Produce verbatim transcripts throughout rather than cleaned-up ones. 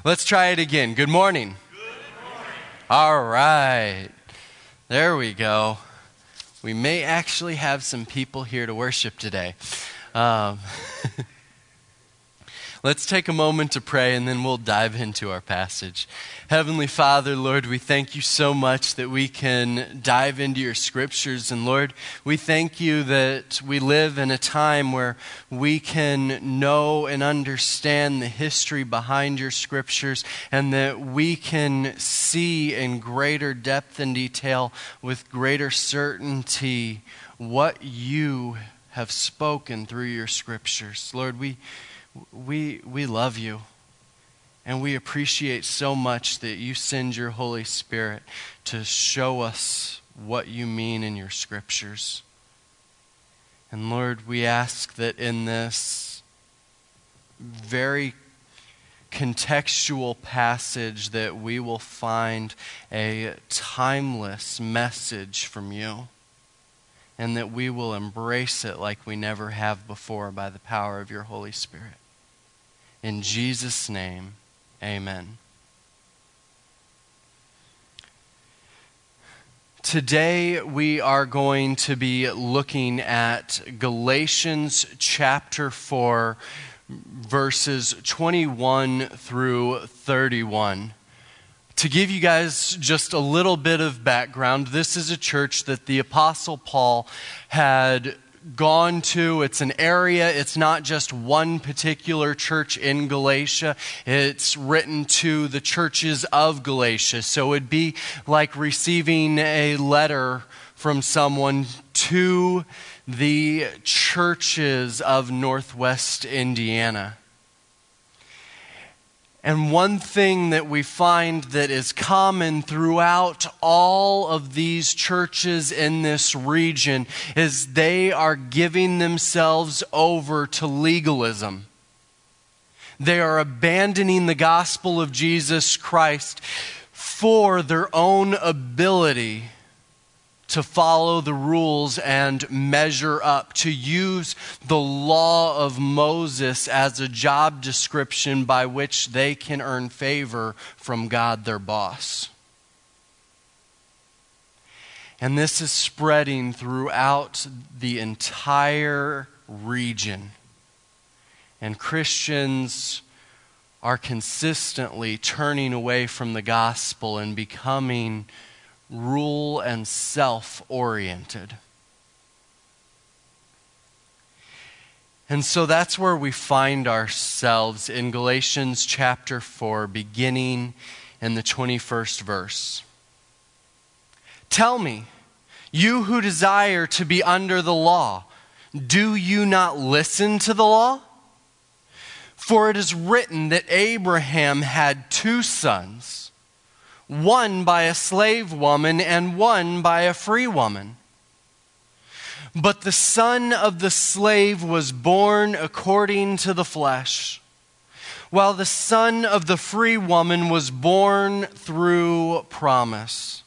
Let's try it again. Good morning. Good morning. All right. There we go. We may actually have some people here to worship today. Um, let's take a moment to pray and then we'll dive into our passage. Heavenly Father, Lord, we thank you so much that we can dive into your scriptures. And Lord, we thank you that we live in a time where we can know and understand the history behind your scriptures, and that we can see in greater depth and detail with greater certainty what you have spoken through your scriptures. Lord, we we we love you. And we appreciate so much that you send your Holy Spirit to show us what you mean in your scriptures. And Lord, we ask that in this very contextual passage that we will find a timeless message from you, and that we will embrace it like we never have before by the power of your Holy Spirit. In Jesus' name, amen. Today we are going to be looking at Galatians chapter four, verses twenty-one through thirty-one. To give you guys just a little bit of background, this is a church that the Apostle Paul had gone to. It's an area. It's not just one particular church in Galatia. It's written to the churches of Galatia. So it'd be like receiving a letter from someone to the churches of Northwest Indiana. And one thing that we find that is common throughout all of these churches in this region is they are giving themselves over to legalism. They are abandoning the gospel of Jesus Christ for their own ability to follow the rules and measure up, to use the law of Moses as a job description by which they can earn favor from God, their boss. And this is spreading throughout the entire region. And Christians are consistently turning away from the gospel and becoming rule and self-oriented. And so that's where we find ourselves in Galatians chapter four, beginning in the twenty-first verse. Tell me, you who desire to be under the law, do you not listen to the law? For it is written that Abraham had two sons, one by a slave woman and one by a free woman. But the son of the slave was born according to the flesh, while the son of the free woman was born through promise.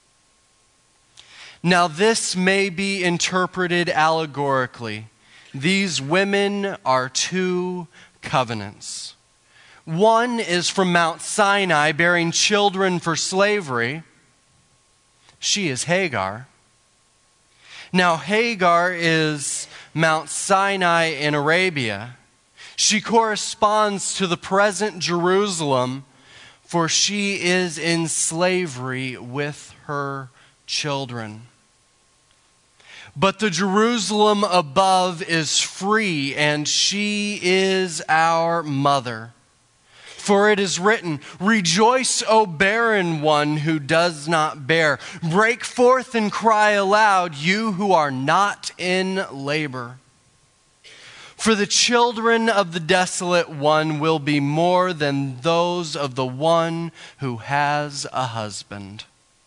Now this may be interpreted allegorically. These women are two covenants. One is from Mount Sinai, bearing children for slavery. She is Hagar. Now Hagar is Mount Sinai in Arabia. She corresponds to the present Jerusalem, for she is in slavery with her children. But the Jerusalem above is free, and she is our mother. For it is written, rejoice, O barren one who does not bear. Break forth and cry aloud, you who are not in labor. For the children of the desolate one will be more than those of the one who has a husband.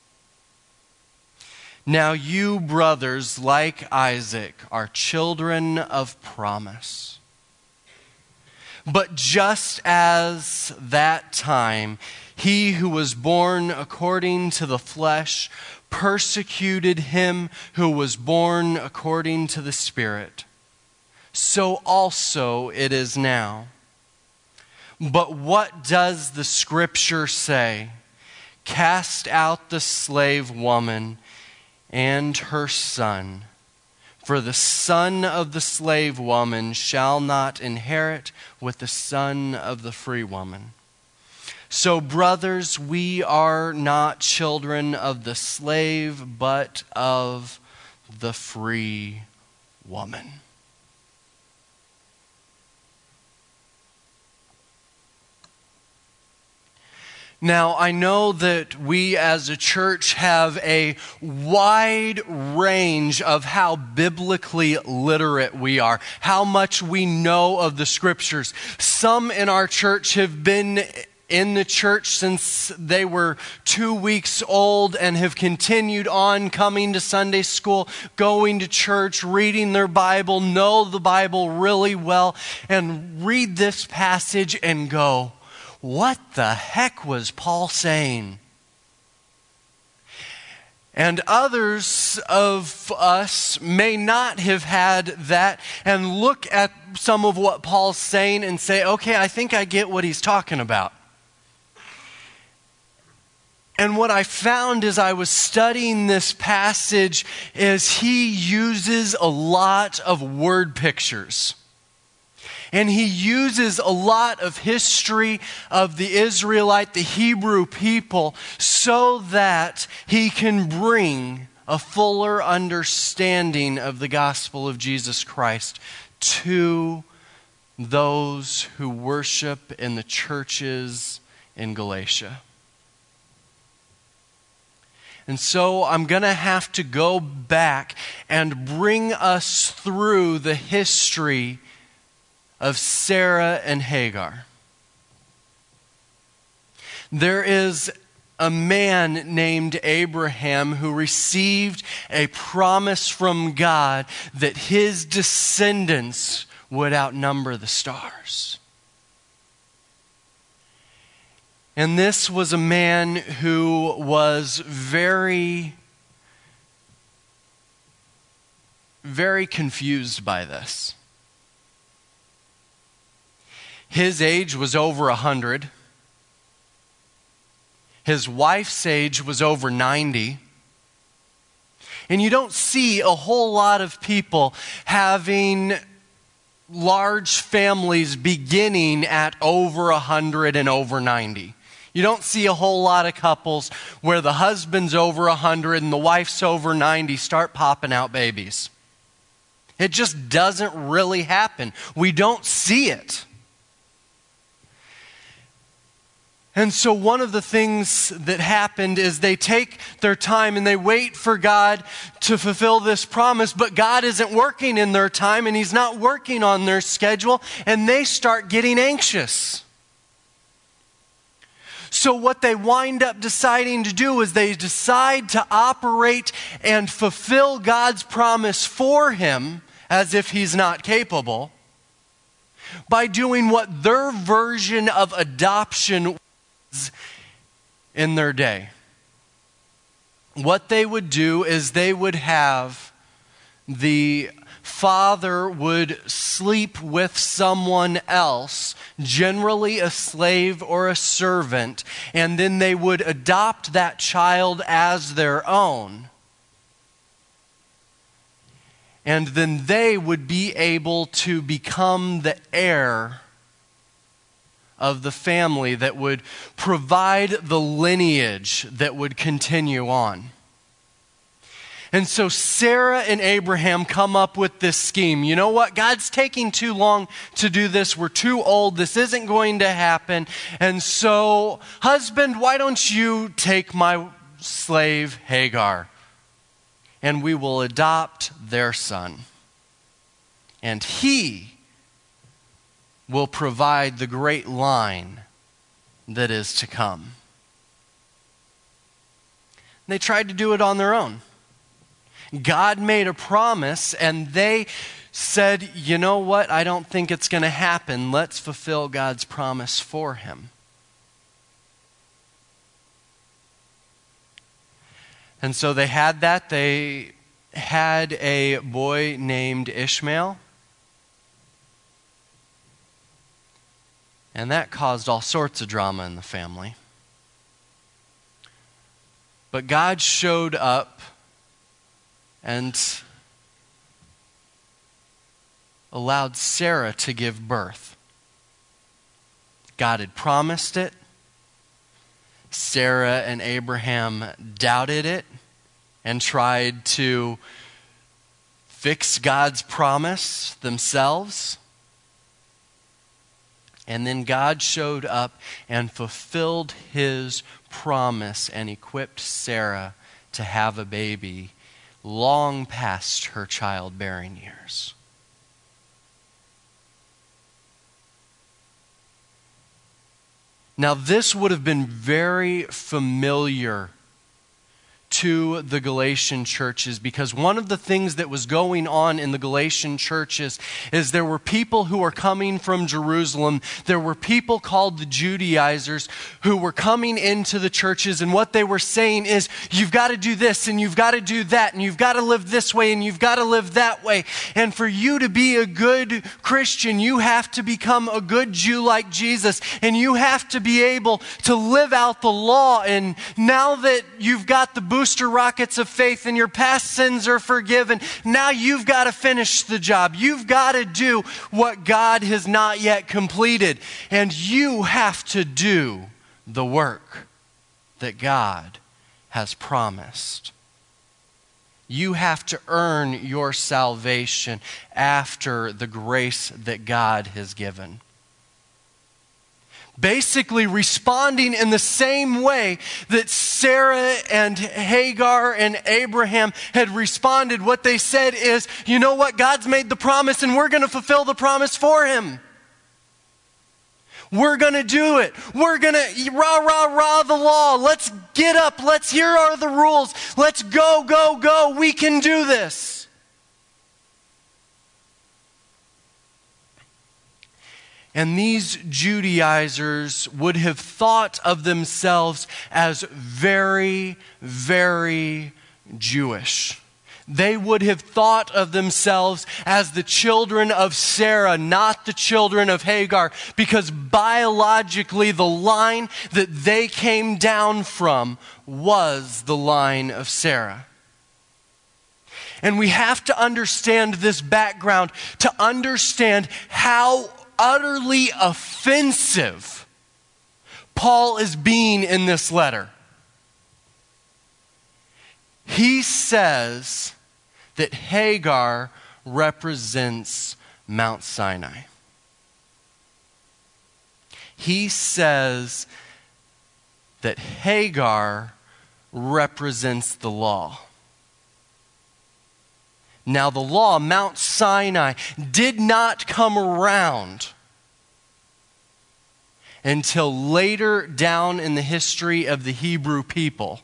Now you, brothers, like Isaac, are children of promise. But just as that time, he who was born according to the flesh persecuted him who was born according to the Spirit, so also it is now. But what does the scripture say? Cast out the slave woman and her son, for the son of the slave woman shall not inherit with the son of the free woman. So, brothers, we are not children of the slave, but of the free woman. Now, I know that we as a church have a wide range of how biblically literate we are, how much we know of the scriptures. Some in our church have been in the church since they were two weeks old and have continued on coming to Sunday school, going to church, reading their Bible, know the Bible really well, and read this passage and go, what the heck was Paul saying? And others of us may not have had that and look at some of what Paul's saying and say, okay, I think I get what he's talking about. And what I found as I was studying this passage is he uses a lot of word pictures. And he uses a lot of history of the Israelite, the Hebrew people, so that he can bring a fuller understanding of the gospel of Jesus Christ to those who worship in the churches in Galatia. And so I'm going to have to go back and bring us through the history of Sarah and Hagar. There is a man named Abraham who received a promise from God that his descendants would outnumber the stars. And this was a man who was very, very confused by this. His age was over a hundred. His wife's age was over ninety. And you don't see a whole lot of people having large families beginning at over a hundred and over ninety. You don't see a whole lot of couples where the husband's over a hundred and the wife's over ninety start popping out babies. It just doesn't really happen. We don't see it. And so one of the things that happened is they take their time and they wait for God to fulfill this promise, but God isn't working in their time and He's not working on their schedule, and they start getting anxious. So what they wind up deciding to do is they decide to operate and fulfill God's promise for him as if he's not capable by doing what their version of adoption in their day. What they would do is they would have the father would sleep with someone else, generally a slave or a servant, and then they would adopt that child as their own. And then they would be able to become the heir of the family that would provide the lineage that would continue on. And so Sarah and Abraham come up with this scheme. You know what? God's taking too long to do this. We're too old. This isn't going to happen. And so, husband, why don't you take my slave Hagar, and we will adopt their son. And he will provide the great line that is to come. And they tried to do it on their own. God made a promise, and they said, you know what, I don't think it's going to happen. Let's fulfill God's promise for him. And so they had that. They had a boy named Ishmael. And that caused all sorts of drama in the family. But God showed up and allowed Sarah to give birth. God had promised it. Sarah and Abraham doubted it and tried to fix God's promise themselves. And then God showed up and fulfilled his promise and equipped Sarah to have a baby long past her childbearing years. Now, this would have been very familiar to the Galatian churches, because one of the things that was going on in the Galatian churches is there were people who were coming from Jerusalem. There were people called the Judaizers who were coming into the churches, and what they were saying is, you've got to do this and you've got to do that and you've got to live this way and you've got to live that way. And for you to be a good Christian, you have to become a good Jew like Jesus, and you have to be able to live out the law. And now that you've got the booster rockets of faith and your past sins are forgiven, now you've got to finish the job. You've got to do what God has not yet completed. And you have to do the work that God has promised. You have to earn your salvation after the grace that God has given. Basically responding in the same way that Sarah and Hagar and Abraham had responded. What they said is, you know what? God's made the promise and we're going to fulfill the promise for him. We're going to do it. We're going to rah, rah, rah the law. Let's get up. Let's, here are the rules. Let's go, go, go. We can do this. And these Judaizers would have thought of themselves as very, very Jewish. They would have thought of themselves as the children of Sarah, not the children of Hagar, because biologically the line that they came down from was the line of Sarah. And we have to understand this background to understand how utterly offensive Paul is being in this letter. He says that Hagar represents Mount Sinai. He says that Hagar represents the law. Now, the law, Mount Sinai, did not come around until later down in the history of the Hebrew people.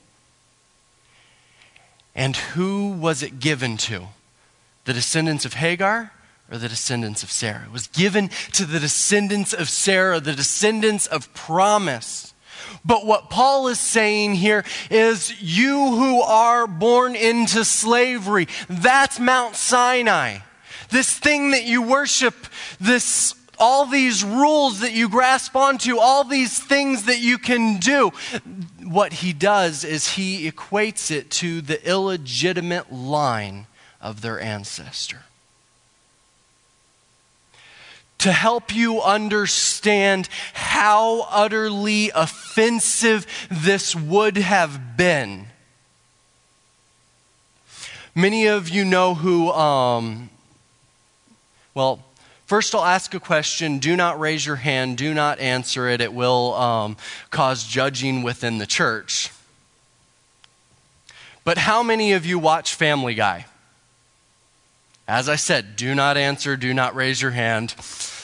And who was it given to? The descendants of Hagar or the descendants of Sarah? It was given to the descendants of Sarah, the descendants of promise. But what Paul is saying here is, you who are born into slavery, that's Mount Sinai. This thing that you worship, this, all these rules that you grasp onto, all these things that you can do. What he does is he equates it to the illegitimate line of their ancestor. To help you understand how utterly offensive this would have been. Many of you know who, um, well, first I'll ask a question. Do not raise your hand. Do not answer it. It will um, cause judging within the church. But how many of you watch Family Guy? As I said, do not answer, do not raise your hand.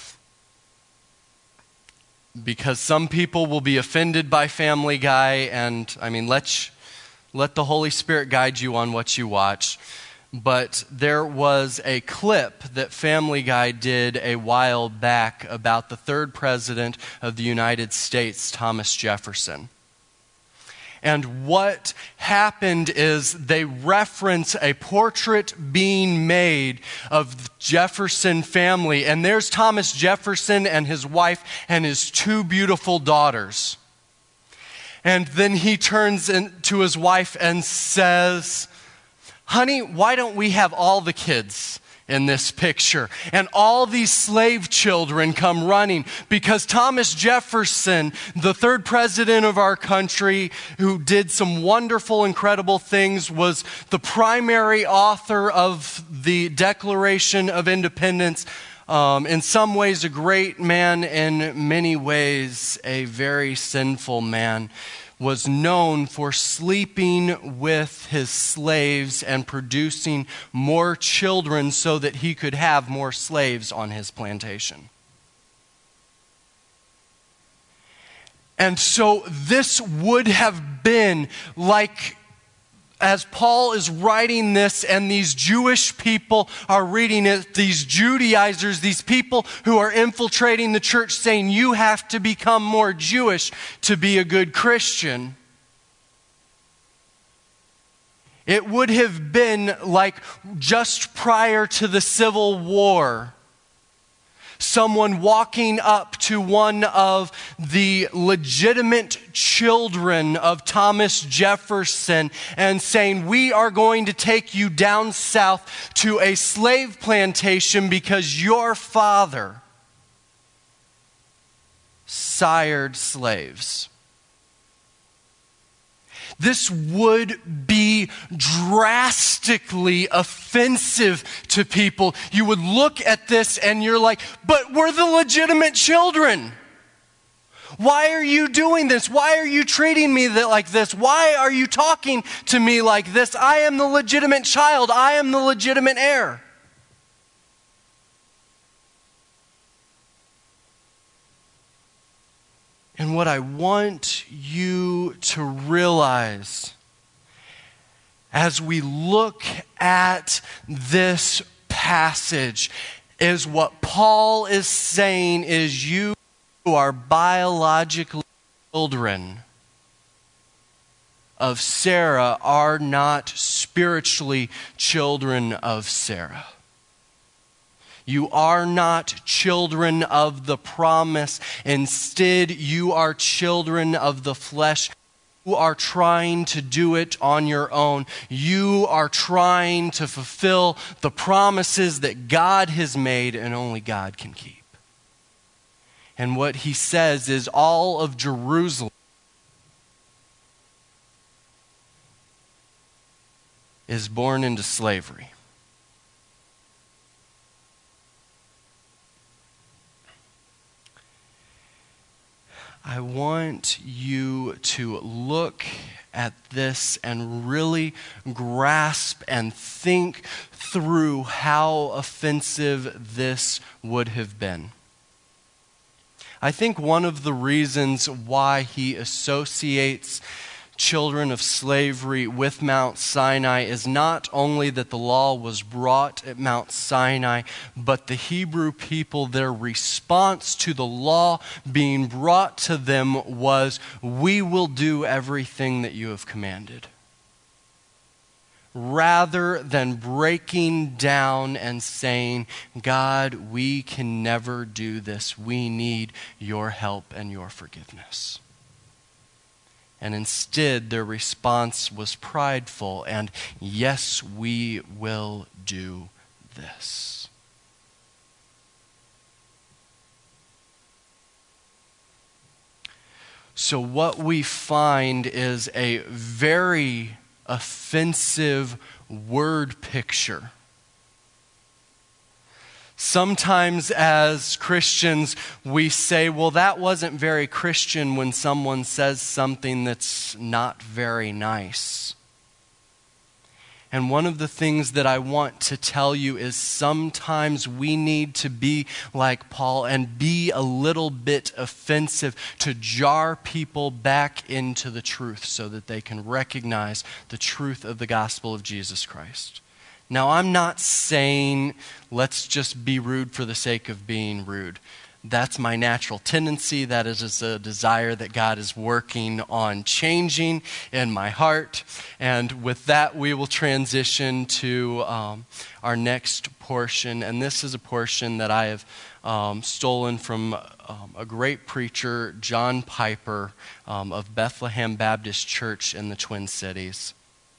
Because some people will be offended by Family Guy, and I mean, let, let the Holy Spirit guide you on what you watch. But there was a clip that Family Guy did a while back about the third president of the United States, Thomas Jefferson. And what happened is they reference a portrait being made of the Jefferson family. And there's Thomas Jefferson and his wife and his two beautiful daughters. And then he turns in to his wife and says, "Honey, why don't we have all the kids in this picture?" And all these slave children come running because Thomas Jefferson, the third president of our country, who did some wonderful, incredible things, was the primary author of the Declaration of Independence. Um, in some ways a great man, in many ways a very sinful man, was known for sleeping with his slaves and producing more children so that he could have more slaves on his plantation. And so this would have been like, as Paul is writing this and these Jewish people are reading it, these Judaizers, these people who are infiltrating the church saying you have to become more Jewish to be a good Christian. It would have been like just prior to the Civil War, someone walking up to one of the legitimate children of Thomas Jefferson and saying, "We are going to take you down south to a slave plantation because your father sired slaves." This would be drastically offensive to people. You would look at this and you're like, "But we're the legitimate children. Why are you doing this? Why are you treating me like this? Why are you talking to me like this? I am the legitimate child. I am the legitimate heir." And what I want you to realize as we look at this passage is what Paul is saying is you are biologically children of Sarah are not spiritually children of Sarah. You are not children of the promise. Instead, you are children of the flesh. You are trying to do it on your own. You are trying to fulfill the promises that God has made and only God can keep. And what he says is all of Jerusalem is born into slavery. I want you to look at this and really grasp and think through how offensive this would have been. I think one of the reasons why he associates children of slavery with Mount Sinai is not only that the law was brought at Mount Sinai, but the Hebrew people, their response to the law being brought to them was, "We will do everything that you have commanded." Rather than breaking down and saying, "God, we can never do this. We need your help and your forgiveness." And instead, their response was prideful and, "Yes, we will do this." So what we find is a very offensive word picture. Sometimes as Christians, we say, well, that wasn't very Christian when someone says something that's not very nice. And one of the things that I want to tell you is sometimes we need to be like Paul and be a little bit offensive to jar people back into the truth so that they can recognize the truth of the gospel of Jesus Christ. Now, I'm not saying let's just be rude for the sake of being rude. That's my natural tendency. That is just a desire that God is working on changing in my heart. And with that, we will transition to um, our next portion. And this is a portion that I have um, stolen from um, a great preacher, John Piper, um, of Bethlehem Baptist Church in the Twin Cities.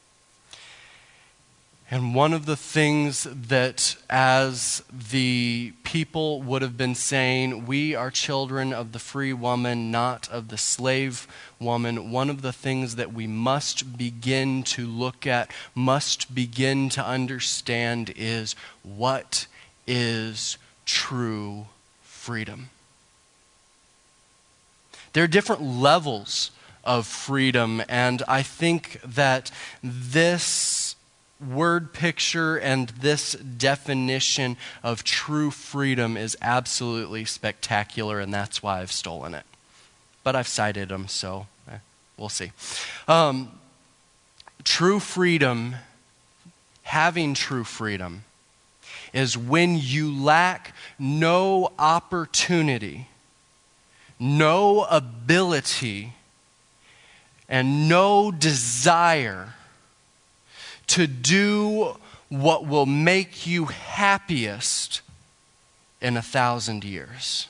And one of the things that, as the people would have been saying, we are children of the free woman, not of the slave woman, one of the things that we must begin to look at, must begin to understand is, what is true freedom? There are different levels of freedom, and I think that this word picture and this definition of true freedom is absolutely spectacular, and that's why I've stolen it. But I've cited them, so eh, we'll see. Um, true freedom, having true freedom, is when you lack no opportunity, no ability, and no desire to do what will make you happiest in a thousand years.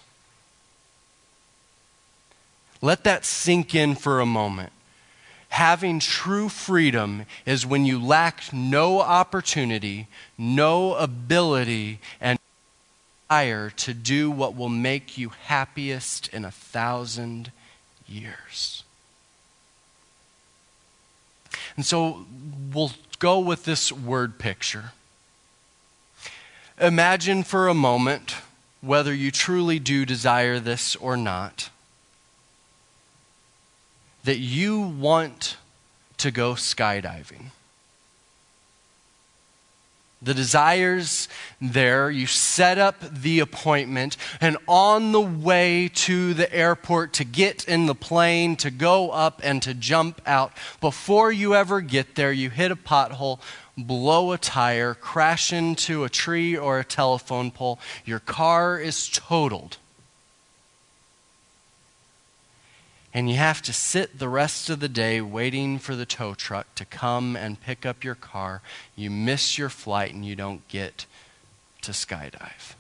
Let that sink in for a moment. Having true freedom is when you lack no opportunity, no ability, and desire to do what will make you happiest in a thousand years. And so we'll go with this word picture. Imagine for a moment, whether you truly do desire this or not, that you want to go skydiving. The desire's there, you set up the appointment, and on the way to the airport to get in the plane, to go up and to jump out, before you ever get there, you hit a pothole, blow a tire, crash into a tree or a telephone pole, your car is totaled. And you have to sit the rest of the day waiting for the tow truck to come and pick up your car. You miss your flight and you don't get to skydive.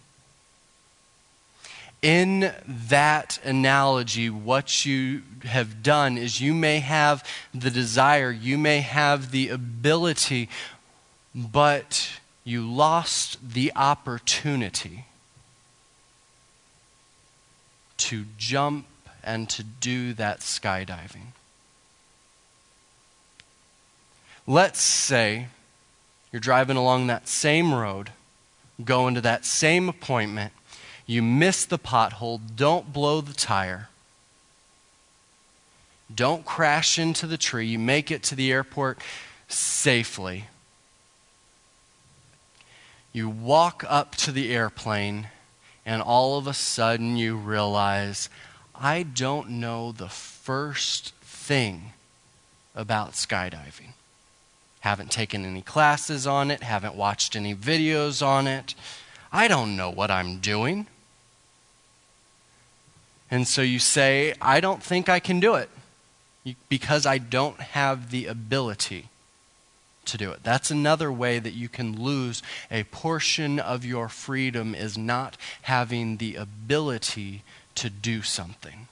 In that analogy, what you have done is you may have the desire, you may have the ability, but you lost the opportunity to jump and to do that skydiving. Let's say you're driving along that same road, going to that same appointment, you miss the pothole, don't blow the tire, don't crash into the tree, you make it to the airport safely. You walk up to the airplane, and all of a sudden you realize, I don't know the first thing about skydiving. Haven't taken any classes on it, haven't watched any videos on it. I don't know what I'm doing. And so you say, I don't think I can do it because I don't have the ability to do it. That's another way that you can lose a portion of your freedom, is not having the ability to do something.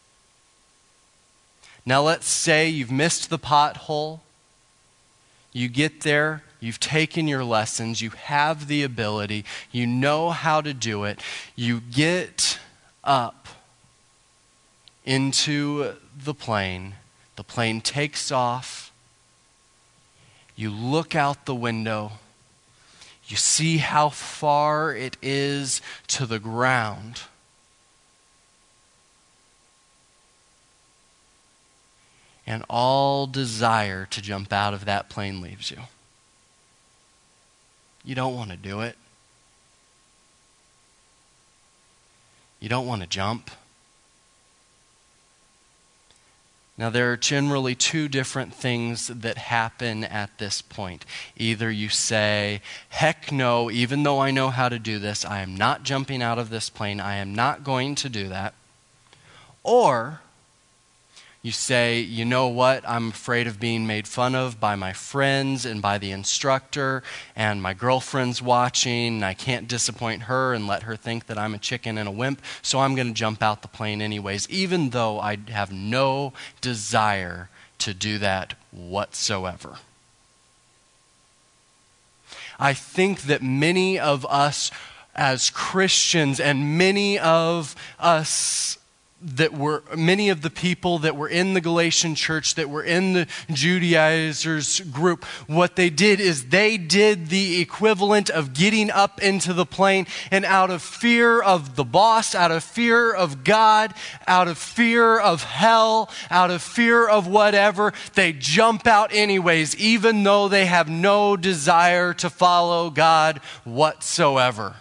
Now let's say you've missed the pothole. You get there, you've taken your lessons, you have the ability, you know how to do it. You get up into the plane. The plane takes off. You look out the window. You see how far it is to the ground. And all desire to jump out of that plane leaves you. You don't want to do it. You don't want to jump. Now, there are generally two different things that happen at this point. Either you say, heck no, even though I know how to do this, I am not jumping out of this plane, I am not going to do that. Or you say, you know what, I'm afraid of being made fun of by my friends and by the instructor, and my girlfriend's watching, and I can't disappoint her and let her think that I'm a chicken and a wimp, so I'm going to jump out the plane anyways, even though I have no desire to do that whatsoever. I think that many of us as Christians and many of us that were, many of the people that were in the Galatian church, that were in the Judaizers group, what they did is they did the equivalent of getting up into the plane, and out of fear of the boss, out of fear of God, out of fear of hell, out of fear of whatever, they jump out anyways, even though they have no desire to follow God whatsoever.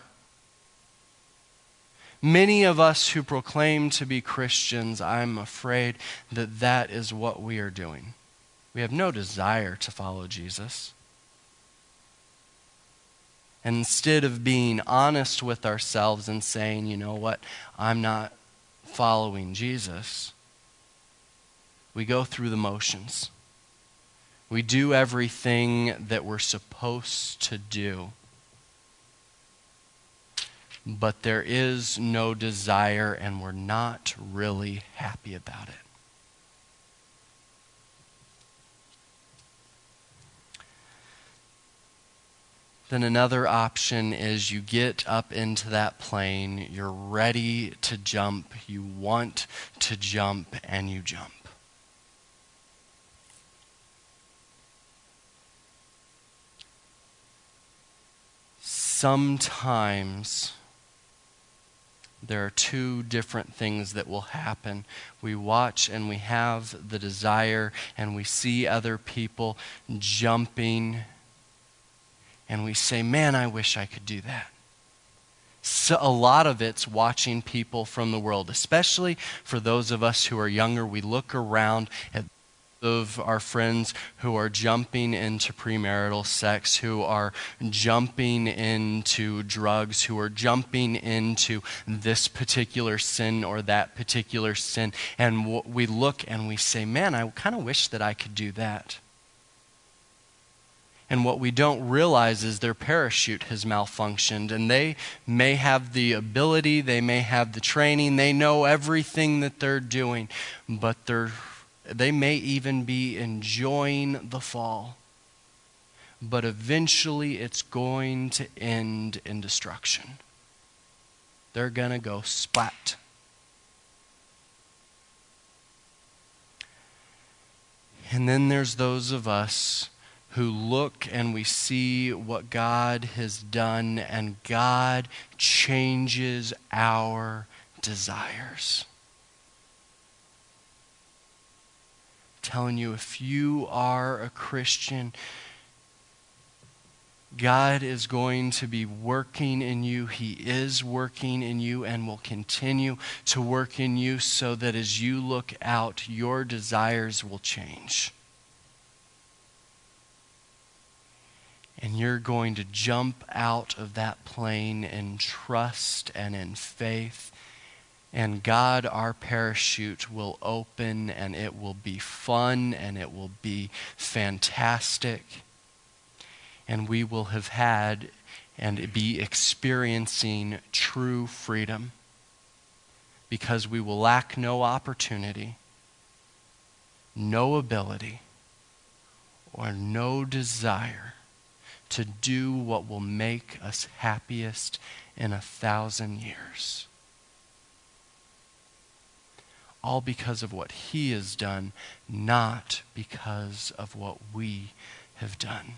Many of us who proclaim to be Christians, I'm afraid that that is what we are doing. We have no desire to follow Jesus. And instead of being honest with ourselves and saying, you know what, I'm not following Jesus, we go through the motions. We do everything that we're supposed to do. But there is no desire, and we're not really happy about it. Then another option is you get up into that plane, you're ready to jump, you want to jump, and you jump. Sometimes there are two different things that will happen. We watch and we have the desire and we see other people jumping and we say, man, I wish I could do that. So a lot of it's watching people from the world, especially for those of us who are younger. We look around at of our friends who are jumping into premarital sex, who are jumping into drugs, who are jumping into this particular sin or that particular sin. And w- we look and we say, man, I kind of wish that I could do that. And what we don't realize is their parachute has malfunctioned, and they may have the ability, they may have the training, they know everything that they're doing, but they're They may even be enjoying the fall, but eventually it's going to end in destruction. They're going to go splat. And then there's those of us who look and we see what God has done, and God changes our desires. Telling you, if you are a Christian, God is going to be working in you. He is working in you and will continue to work in you, so that as you look out, your desires will change. And you're going to jump out of that plane in trust and in faith. And God, our parachute, will open, and it will be fun, and it will be fantastic. And we will have had and be experiencing true freedom, because we will lack no opportunity, no ability, or no desire to do what will make us happiest in a thousand years. All because of what He has done, not because of what we have done.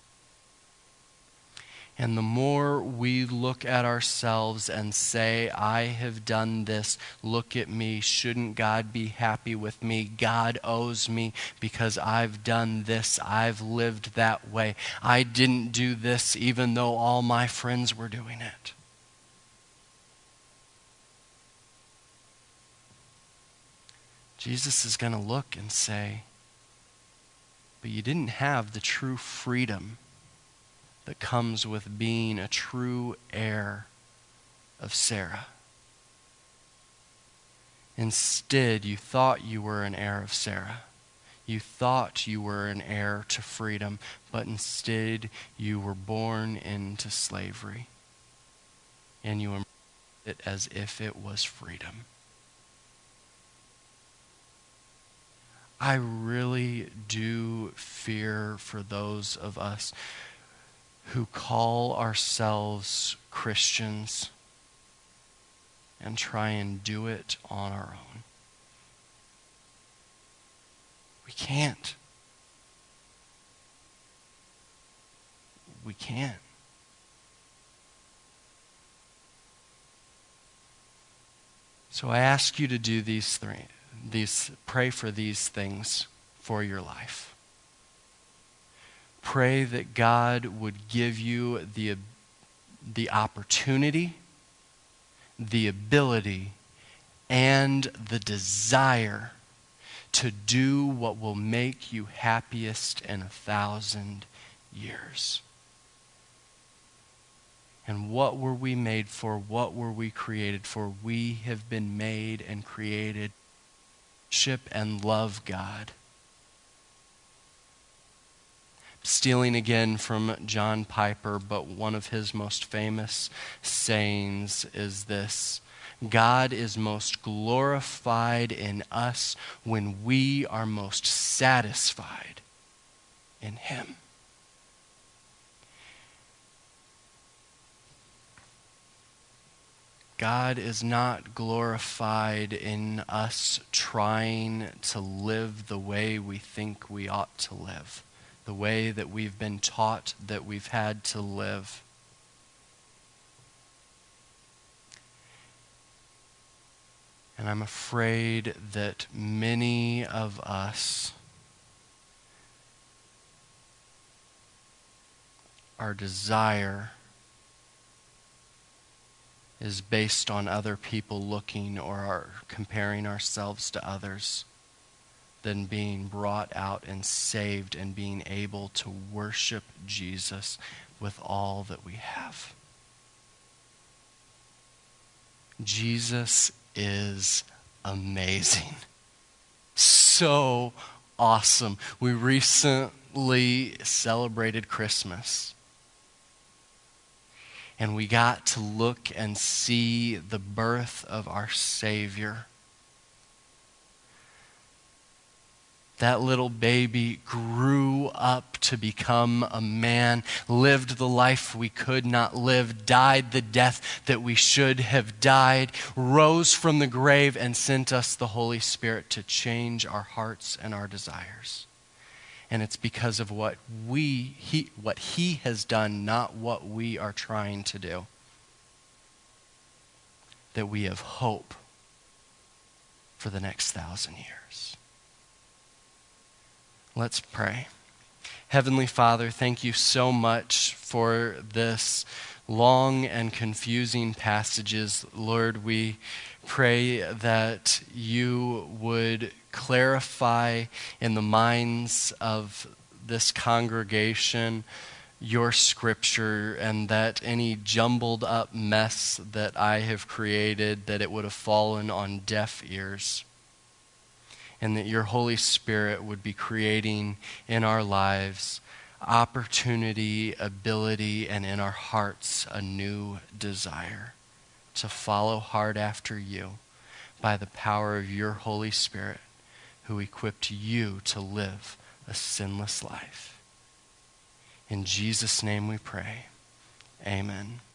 And the more we look at ourselves and say, I have done this, look at me, shouldn't God be happy with me? God owes me because I've done this, I've lived that way. I didn't do this even though all my friends were doing it. Jesus is going to look and say, but you didn't have the true freedom that comes with being a true heir of Sarah. Instead, you thought you were an heir of Sarah. You thought you were an heir to freedom, but instead you were born into slavery. And you embraced it as if it was freedom. I really do fear for those of us who call ourselves Christians and try and do it on our own. We can't. We can't. So I ask you to do these three, these, pray for these things for your life. Pray that God would give you the, the opportunity, the ability, and the desire to do what will make you happiest in a thousand years. And what were we made for? What were we created for? We have been made and created to worship and love God. Stealing again from John Piper, but one of his most famous sayings is this: God is most glorified in us when we are most satisfied in Him. God is not glorified in us trying to live the way we think we ought to live, the way that we've been taught that we've had to live. And I'm afraid that many of us, our desire is based on other people looking or our comparing ourselves to others than being brought out and saved and being able to worship Jesus with all that we have. Jesus is amazing. So awesome. We recently celebrated Christmas. And we got to look and see the birth of our Savior. That little baby grew up to become a man, lived the life we could not live, died the death that we should have died, rose from the grave, and sent us the Holy Spirit to change our hearts and our desires. And it's because of what we, he, what he has done, not what we are trying to do, that we have hope for the next thousand years. Let's pray. Heavenly Father, thank you so much for this long and confusing passages. Lord, we pray that you would clarify in the minds of this congregation your scripture, and that any jumbled up mess that I have created, that it would have fallen on deaf ears, and that your Holy Spirit would be creating in our lives opportunity, ability, and in our hearts a new desire to follow hard after you by the power of your Holy Spirit, who equipped you to live a sinless life. In Jesus' name we pray. Amen.